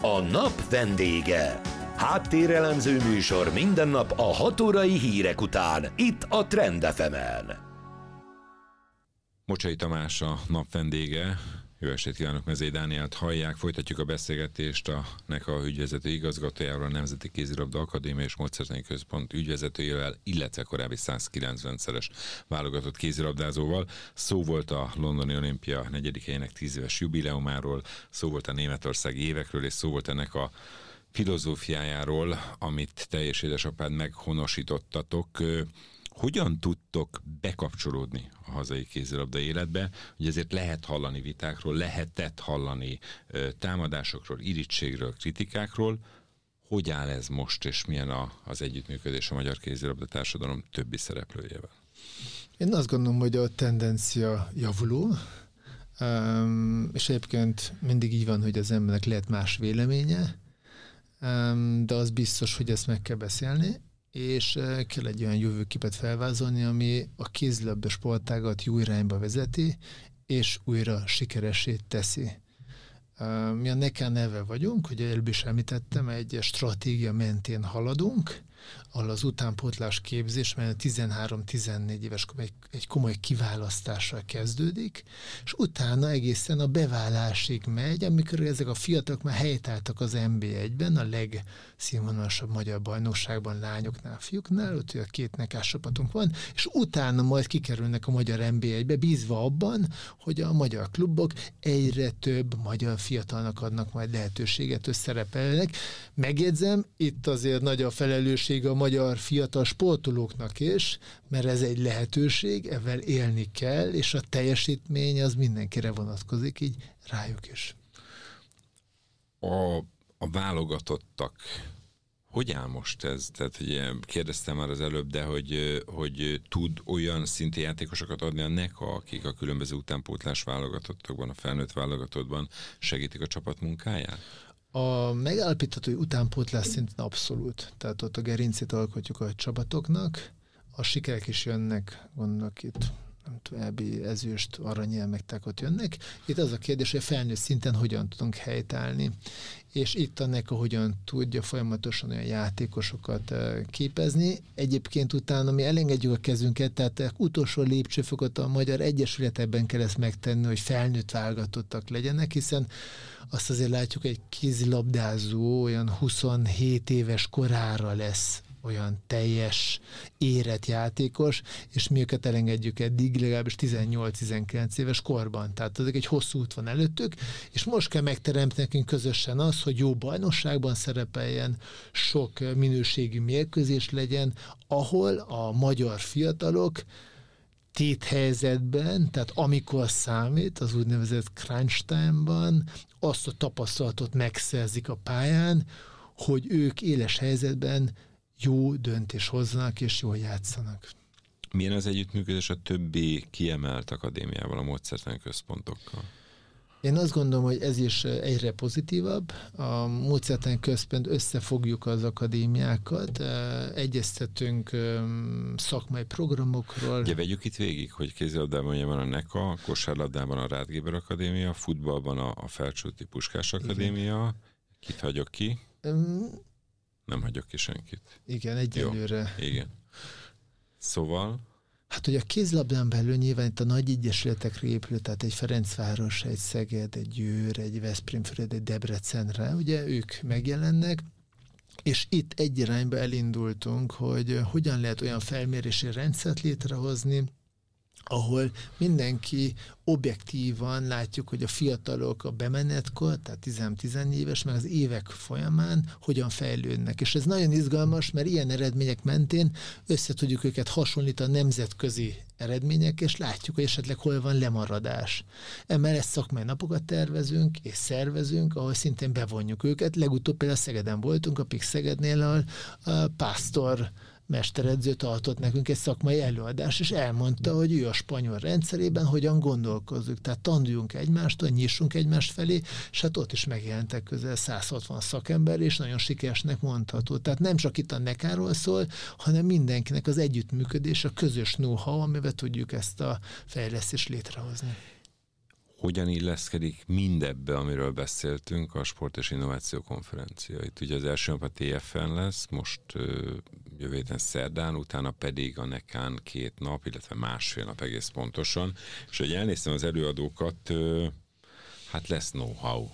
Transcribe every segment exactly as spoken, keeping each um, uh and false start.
A nap vendége. Háttérelemző műsor minden nap a hat órai hírek után, itt a Trend ef emen. Mocsai Tamás a nap vendége. Jó estét kívánok, Mezei Dánielt hallják. Folytatjuk a beszélgetést a NECA ügyvezető igazgatójával, a Nemzeti Kézilabda Akadémia és Módszertani Központ ügyvezetőjével, illetve korábbi százkilencvenszeres válogatott kézilabdázóval. Szó volt a Londoni Olimpia negyedik helyének tíz éves jubileumáról, szó volt a németországi évekről, és szó volt ennek a filozófiájáról, amit te és édesapád meghonosítottatok. Hogyan tudtok bekapcsolódni a hazai kézilabda életbe? Ugye ezért lehet hallani vitákról, lehetett hallani ö, támadásokról, irítségről, kritikákról. Hogy áll ez most, és milyen a, az együttműködés a magyar kézilabda társadalom többi szereplőjével? Én azt gondolom, hogy a tendencia javuló, um, és egyébként mindig így van, hogy az embernek lehet más véleménye, um, de az biztos, hogy ezt meg kell beszélni, és kell egy olyan jövőképet felvázolni, ami a kézilabda sportágat jó irányba vezeti, és újra sikeressé teszi. Mi a NECA neve vagyunk, hogy előbb is említettem, egy stratégia mentén haladunk, ahol az utánpótlás képzés, mert tizenhárom-tizennégy éves egy, egy komoly kiválasztással kezdődik, és utána egészen a beválásig megy, amikor ezek a fiatalok már helytálltak az en bé egyben, a legszínvonalasabb magyar bajnokságban, lányoknál, fiúknál, ott a két nekás csapatunk van, és utána majd kikerülnek a magyar en bé egybe, bízva abban, hogy a magyar klubok egyre több magyar fiatalnak adnak majd lehetőséget, hogy szerepelnek. Megjegyzem, itt azért nagy a felelősség a magyar fiatal sportolóknak is, mert ez egy lehetőség, ezzel élni kell, és a teljesítmény az mindenkire vonatkozik, így rájuk is. A, a válogatottak, hogy áll most ez? Tehát ugye kérdeztem már az előbb, de hogy, hogy tud olyan szintű játékosokat adni a NECA, akik a különböző utánpótlás válogatottokban, a felnőtt válogatottban segítik a csapat munkáját? A megállapítható, hogy utánpótlás szinten abszolút. Tehát ott a gerincét alkotjuk a csapatoknak. A sikerek is jönnek, gondolok itt, nem tudom, é bé ezüst, aranyérmekták ott jönnek. Itt az a kérdés, hogy a felnőtt szinten hogyan tudunk helytállni. És itt a NECA hogyan tudja folyamatosan olyan játékosokat képezni. Egyébként utána mi elengedjük a kezünket, tehát utolsó lépcsőfokot a Magyar Egyesületben kell ezt megtenni, hogy felnőtt válogatottak legyenek, hiszen azt azért látjuk, egy kézilabdázó olyan huszonhét éves korára lesz olyan teljes, érett játékos, és mi őket elengedjük eddig legalábbis tizennyolc-tizenkilenc éves korban. Tehát azok egy hosszú út van előttük, és most kell megteremteni nekünk közösen az, hogy jó bajnokságban szerepeljen, sok minőségű mérkőzés legyen, ahol a magyar fiatalok téthelyzetben, tehát amikor számít, az úgynevezett crunch time-ban, azt a tapasztalatot megszerzik a pályán, hogy ők éles helyzetben jó döntés hozzanak és jól játszanak. Milyen az együttműködés a többi kiemelt akadémiával, a módszertani központokkal? Én azt gondolom, hogy ez is egyre pozitívabb. A módszertani központ összefogjuk az akadémiákat, egyeztetünk szakmai programokról. Ugye vegyük itt végig, hogy kézilabdában van a NECA, kosárlabdában a Ráth Géber Akadémia, futballban a, a Felcsúti Puskás Akadémia. Igen. Kit hagyok ki? Um, Nem hagyok ki senkit. Igen, egyelőre. Jó, igen. Szóval... Hát, hogy a kézilabdán belül nyilván itt a nagy egyesületekre épül, tehát egy Ferencváros, egy Szeged, egy Győr, egy Veszprémföld, egy Debrecenre, ugye ők megjelennek, és itt egy irányba elindultunk, hogy hogyan lehet olyan felmérési rendszert létrehozni, ahol mindenki objektívan látjuk, hogy a fiatalok a bemenetkor, tehát tíz-tizennégy éves, meg az évek folyamán hogyan fejlődnek. És ez nagyon izgalmas, mert ilyen eredmények mentén össze tudjuk őket hasonlítani a nemzetközi eredmények, és látjuk, hogy esetleg hol van lemaradás. Emellett szakmai napokat tervezünk és szervezünk, ahol szintén bevonjuk őket. Legutóbb például Szegeden voltunk, a Pix Szegednél a, a Pásztor mesteredző tartott nekünk egy szakmai előadást, és elmondta, hogy ő a spanyol rendszerében hogyan gondolkozzuk. Tehát tanuljunk egymástól, nyissunk egymás felé, és hát ott is megjelentek közel száz hatvan szakember, és nagyon sikeresnek mondható. Tehát nem csak itt a nekáról szól, hanem mindenkinek az együttműködés, a közös know-how, amivel tudjuk ezt a fejlesztést létrehozni. hogyan illeszkedik mindebbe, amiről beszéltünk, a Sport és Innováció Konferencia. Itt ugye az első nap a té ef en lesz, most jövő héten szerdán, utána pedig a nekán két nap, illetve másfél nap egész pontosan. És hogy elnéztem az előadókat, hát lesz know-how.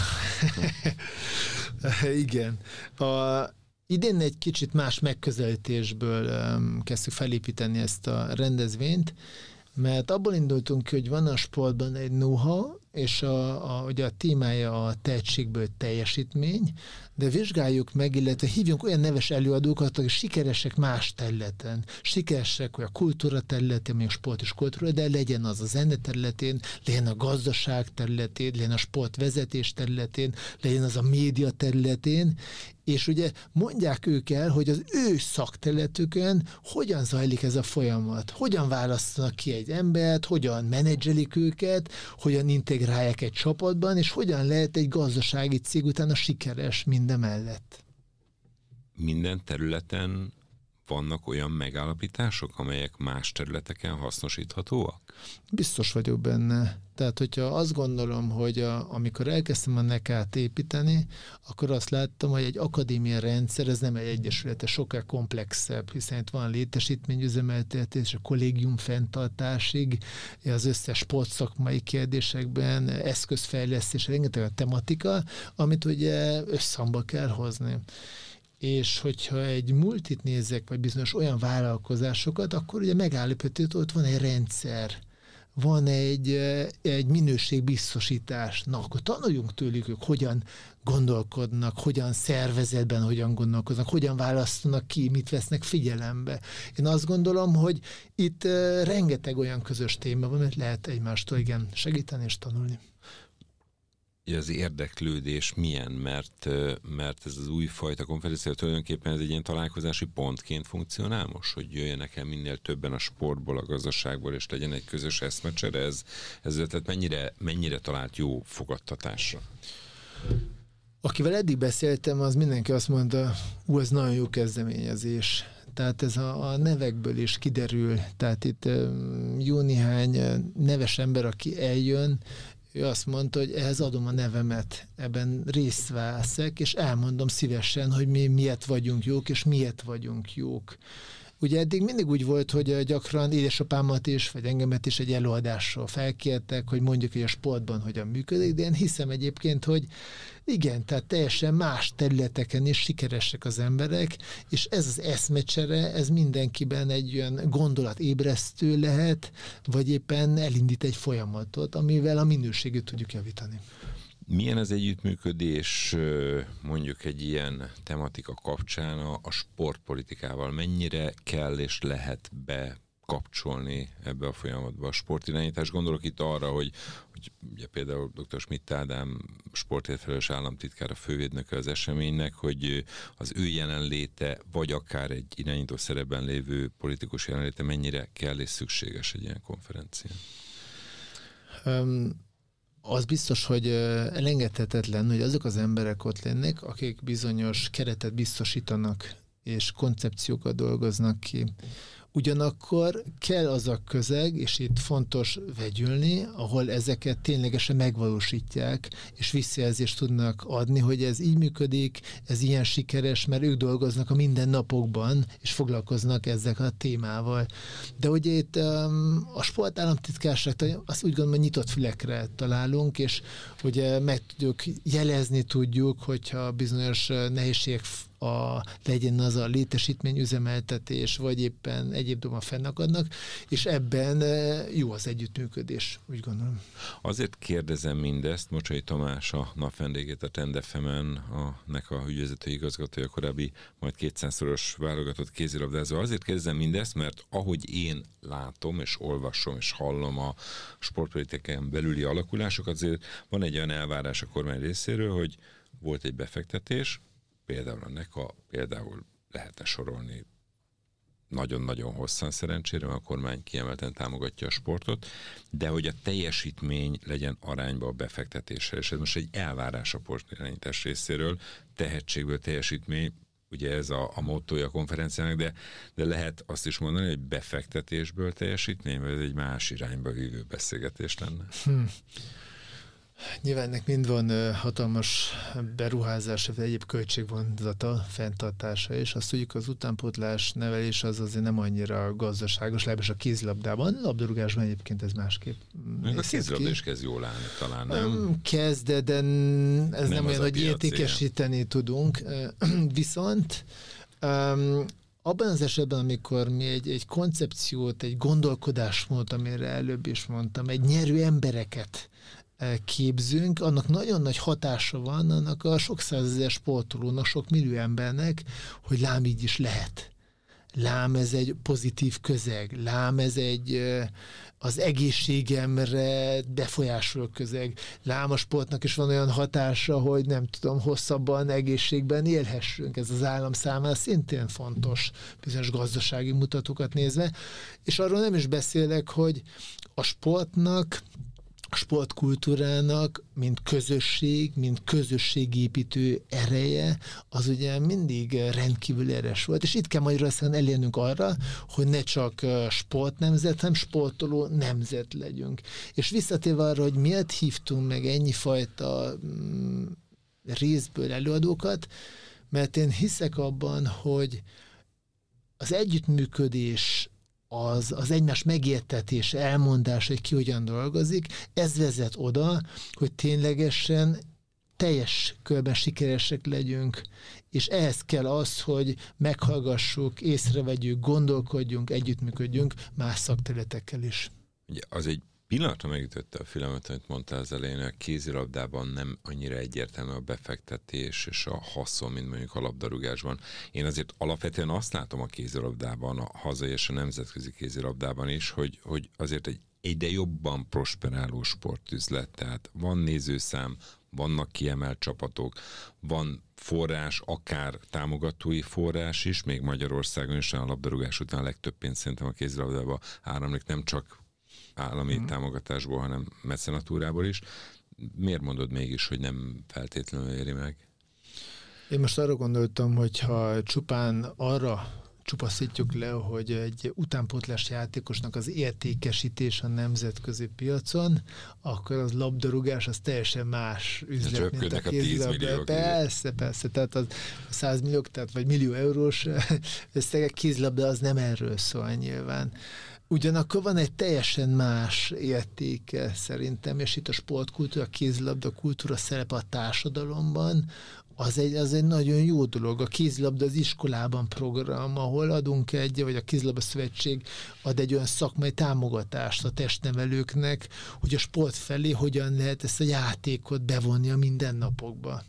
Igen. A, idén egy kicsit más megközelítésből um, kezdtük felépíteni ezt a rendezvényt, mert abból indultunk ki, hogy van a sportban egy know-how, és a, a, ugye a témája a tehetségből teljesítmény, de vizsgáljuk meg, illetve hívjunk olyan neves előadókat, akik sikeresek más területen, sikeresek olyan kultúra területén, mondjuk sport és kultúra, de legyen az a zene területén, legyen a gazdaság területén, legyen a sportvezetés területén, legyen az a média területén, és ugye mondják ők el, hogy az ő szakterületükön hogyan zajlik ez a folyamat, hogyan választanak ki egy embert, hogyan menedzselik őket, hogyan integrálják egy csapatban, és hogyan lehet egy gazdasági cég utána sikeres mindemellett. Minden területen vannak olyan megállapítások, amelyek más területeken hasznosíthatóak? Biztos vagyok benne. Tehát, hogyha azt gondolom, hogy a, amikor elkezdtem a nekát építeni, akkor azt láttam, hogy egy akadémia rendszer, ez nem egy egyesület, ez sokkal komplexebb, hiszen itt van létesítményüzemeltetés, a kollégium fenntartásig, az összes sportszakmai kérdésekben, eszközfejlesztés, rengeteg a tematika, amit ugye összhangba kell hozni. És hogyha egy multit nézek, vagy bizonyos olyan vállalkozásokat, akkor ugye megállapítható, hogy ott van egy rendszer, van egy, egy minőségbiztosítás. Na, akkor tanuljunk tőlük, ők hogyan gondolkodnak, hogyan szervezetben, hogyan gondolkoznak, hogyan választanak ki, mit vesznek figyelembe. Én azt gondolom, hogy itt rengeteg olyan közös téma van, amit lehet egymástól igen segíteni és tanulni. Az érdeklődés milyen, mert, mert ez az újfajta konferencia tulajdonképpen ez egy ilyen találkozási pontként funkcionál most, hogy jöjjenek el minél többen a sportból, a gazdaságból, és legyen egy közös eszmecsere, ez, ez tehát mennyire, mennyire talált jó fogadtatásra? Akivel eddig beszéltem, az mindenki azt mondta, ú, ez nagyon jó kezdeményezés. Tehát ez a, a nevekből is kiderül, tehát itt jó néhány neves ember, aki eljön, ő azt mondta, hogy ehhez adom a nevemet, ebben részt veszek, és elmondom szívesen, hogy mi miért vagyunk jók, és miért vagyunk jók. Ugye eddig mindig úgy volt, hogy gyakran édesapámat is, vagy engemet is egy előadásról felkértek, hogy mondjuk, hogy a sportban hogyan működik, de én hiszem egyébként, hogy igen, tehát teljesen más területeken is sikeresek az emberek, és ez az eszmecsere, ez mindenkiben egy olyan gondolatébresztő lehet, vagy éppen elindít egy folyamatot, amivel a minőségét tudjuk javítani. Milyen az együttműködés mondjuk egy ilyen tematika kapcsán a, a sportpolitikával? Mennyire kell és lehet bekapcsolni ebbe a folyamatba a sportirányítás? Gondolok itt arra, hogy, hogy ugye például dr. Schmidt Ádám sportért felelős államtitkár, a fővédnöke az eseménynek, hogy az ő jelenléte, vagy akár egy irányító szerepben lévő politikus jelenléte mennyire kell és szükséges egy ilyen konferencián? Um... Az biztos, hogy elengedhetetlen, hogy azok az emberek ott lennek, akik bizonyos keretet biztosítanak, és koncepciókat dolgoznak ki. Ugyanakkor kell az a közeg, és itt fontos vegyülni, ahol ezeket ténylegesen megvalósítják, és visszajelzést tudnak adni, hogy ez így működik, ez ilyen sikeres, mert ők dolgoznak a mindennapokban, és foglalkoznak ezzel a témával. De ugye itt um, a sportállamtitkárság, azt úgy gondolom, hogy nyitott fülekre találunk, és ugye meg tudjuk jelezni tudjuk, hogyha bizonyos nehézségek a, legyen az a létesítményüzemeltetés, vagy éppen egyéb dolgok fennakadnak, és ebben jó az együttműködés, úgy gondolom. Azért kérdezem mindezt, Mocsai Tamás, a napvendégét, a Trend ef emen, a NECA ügyvezető igazgatója, korábbi majd kétszázszoros válogatott kézilabdázó. Azért kérdezem mindezt, mert ahogy én látom, és olvasom, és hallom a sportpolitikán belüli alakulásokat, azért van egy olyan elvárás a kormány részéről, hogy volt egy befektetés, például a NECA, például lehetne sorolni nagyon-nagyon hosszan szerencsére, mert a kormány kiemelten támogatja a sportot, de hogy a teljesítmény legyen arányba a befektetéssel, és ez most egy elvárás a sportirányítás részéről, tehetségből teljesítmény, ugye ez a, a mottója a konferenciának, de, de lehet azt is mondani, hogy befektetésből teljesítmény, vagy ez egy más irányba vívő beszélgetés lenne? Hmm. Nyilván ennek mind van hatalmas beruházása, vagy egyéb költségvonzata, fenntartása, és azt tudjuk, az utánpótlás nevelés az azért nem annyira gazdaságos, legalábbis a kézilabdában, labdarúgásban egyébként ez másképp. Meg a kézilabda is kezd jól állni, talán nem? Kezd, de, de ez nem, nem olyan, hogy értékesíteni ilyen. tudunk. Viszont um, abban az esetben, amikor mi egy, egy koncepciót, egy gondolkodásmódot, amire előbb is mondtam, egy nyerő embereket képzünk, annak nagyon nagy hatása van annak a sok százezer sportolónak, sok millió embernek, hogy lám így is lehet. Lám ez egy pozitív közeg, lám ez egy az egészségemre befolyásoló közeg. Lám a sportnak is van olyan hatása, hogy nem tudom, hosszabban egészségben élhessünk. Ez az állam számára szintén fontos, bizonyos gazdasági mutatókat nézve. És arról nem is beszélek, hogy a sportnak, a sportkultúrának, mint közösség, mint közösségépítő ereje, az ugye mindig rendkívül erős volt. És itt kell Magyarországon elérnünk arra, hogy ne csak sportnemzet, hanem sportoló nemzet legyünk. És visszatérve arra, hogy miért hívtunk meg ennyi fajta mm, részből előadókat, mert én hiszek abban, hogy az együttműködés Az, az egymás megértetése, elmondása, hogy ki hogyan dolgozik, ez vezet oda, hogy ténylegesen teljes körben sikeresek legyünk, és ehhez kell az, hogy meghallgassuk, észrevegyük, gondolkodjunk, együttműködjünk más szakterületekkel is. Ugye, az egy pillanatra megütötte a fülemet, amit mondtál az elején, a kézilabdában nem annyira egyértelmű a befektetés és a haszon, mint mondjuk a labdarúgásban. Én azért alapvetően azt látom a kézilabdában, a hazai és a nemzetközi kézilabdában is, hogy, hogy azért egy egyre jobban prosperáló sportüzlet. Tehát van nézőszám, vannak kiemelt csapatok, van forrás, akár támogatói forrás is, még Magyarországon is a labdarúgás után a legtöbb pénzt szerintem a kézilabdában áramlik, nem csak állami hmm. támogatásból, hanem mecenatúrából is. Miért mondod mégis, hogy nem feltétlenül éri meg? Én most arra gondoltam, hogyha csupán arra csupaszítjuk le, hogy egy utánpótlás játékosnak az értékesítés a nemzetközi piacon, akkor az labdarúgás az teljesen más üzlet, mint a kézilabda. Persze, persze, tehát az száz millió, tehát vagy millió eurós összegek, kézilabda az nem erről szól nyilván. Ugyanakkor van egy teljesen más értéke szerintem, és itt a sportkultúra, a kézilabda kultúra szerepe a társadalomban, az egy, az egy nagyon jó dolog. A kézilabda az iskolában program, ahol adunk egy, vagy a kézilabda szövetség ad egy olyan szakmai támogatást a testnevelőknek, hogy a sport felé hogyan lehet ezt a játékot bevonni a mindennapokba.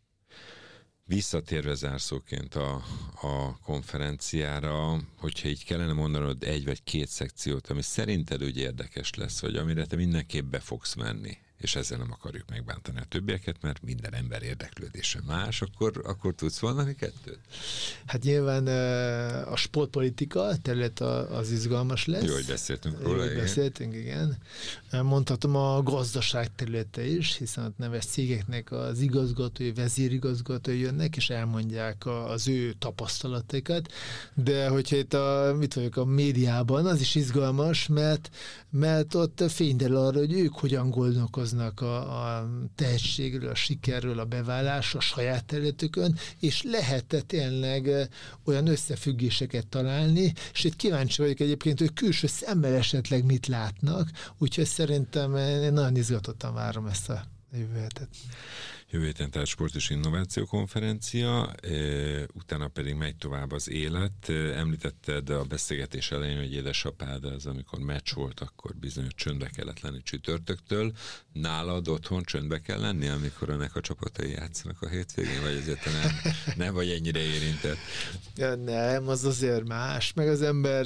Visszatérve zárszóként a, a konferenciára, hogyha így kellene mondanod egy vagy két szekciót, ami szerinted úgy érdekes lesz, vagy amire te mindenképp be fogsz menni, és ezzel nem akarjuk megbántani a többieket, mert minden ember érdeklődése más, akkor, akkor tudsz mondani kettőt? Hát nyilván a sportpolitika terület az izgalmas lesz. Jó, hogy beszéltünk róla. Jó, hogy beszéltünk, igen. Mondhatom a gazdaság területe is, hiszen a neves cégeknek az igazgatói, vezérigazgatói jönnek, és elmondják az ő tapasztalataikat. De hogyha itt a, mit vagyok, a médiában, az is izgalmas, mert, mert ott fényderül arra, hogy ők hogyan gondolkoznak a, a tehetségről, a sikerről, a beválásról, a saját területükön, és lehet tényleg olyan összefüggéseket találni, és itt kíváncsi vagyok egyébként, hogy külső szemmel esetleg mit látnak, úgyhogy szerintem én nagyon izgatottan várom ezt a jövő hetet. Jövő héten tehát Sport és Innováció Konferencia, utána pedig megy tovább az élet. Említetted a beszélgetés elején, hogy édesapád az, amikor meccs volt, akkor bizony csöndbe kellett lenni csütörtöktől. Nálad otthon csöndbe kell lenni, amikor ennek a csapatai játszanak a hétvégén, vagy azért nem, nem vagy ennyire érintett? Ja, nem, az azért más, meg az ember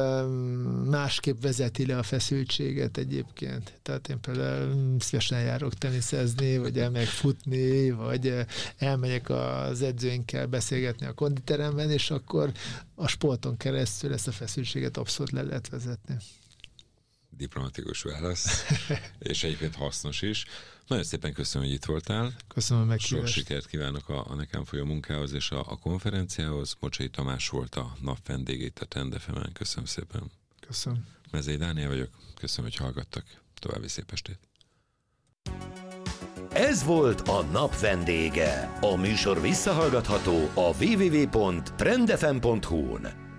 másképp vezeti le a feszültséget egyébként. Tehát én például szívesen járok teniszezni, vagy elmegyek futni, vagy elmegyek az edzőinkkel beszélgetni a konditeremben, és akkor a sporton keresztül ezt a feszültséget abszolút le lehet vezetni. Diplomatikus válasz, és egyébként hasznos is. Nagyon szépen köszönöm, hogy itt voltál. Köszönöm a meghívást. Sok sikert kívánok a, a nekem folyó munkához és a, a konferenciához. Mocsai Tamás volt a nap vendége itt a Trend ef emen. Köszönöm szépen. Köszönöm. Mezei Dániel vagyok. Köszönöm, hogy hallgattak. További szép estét. Ez volt a nap vendége. A műsor visszahallgatható a double-u double-u double-u pont trend f m pont h u-n.